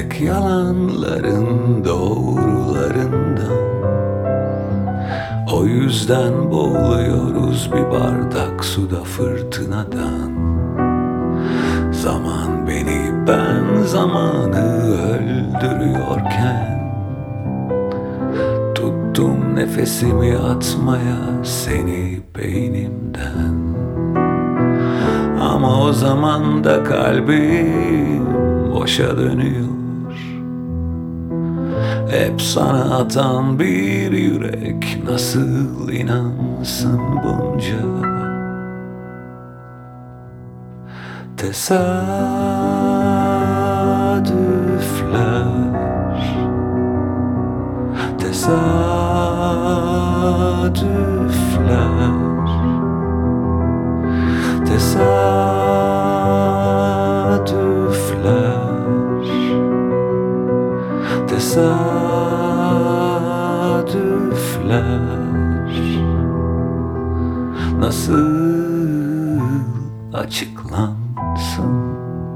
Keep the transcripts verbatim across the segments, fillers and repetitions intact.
Hep yalanların doğrularından. O yüzden boğuluyoruz bir bardak suda fırtınadan. Zaman beni, ben zamanı öldürüyorken tuttum nefesimi atmaya seni beynimden. Ama o zaman da kalbim boşa dönüyor. Hep sana atan bir yürek nasıl inansın bunca tesadüfler, tesadüfler, tesadüfler, tesadüfler nasıl açıklansın?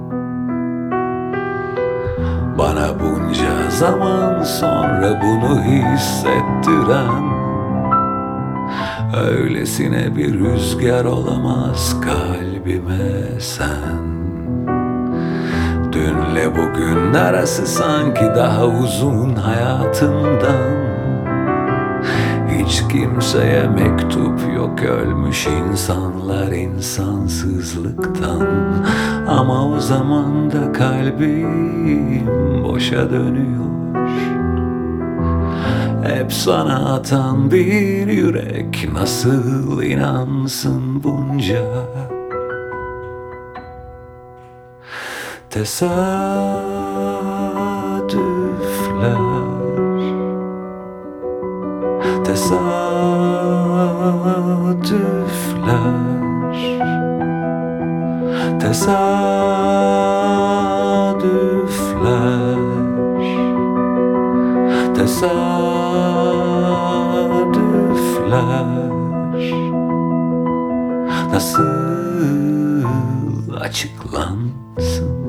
Bana bunca zaman sonra bunu hissettiren öylesine bir rüzgar olamaz kalbime sen. Dünle bugün arası sanki daha uzun hayatımdan. Hiç kimseye mektup yok, ölmüş insanlar insansızlıktan. Ama o zaman da kalbim boşa dönüyor. Hep sana atan bir yürek nasıl inansın bunca tesadüfler, tesadüfler, tesadüfler, tesadüfler nasıl açıklansın?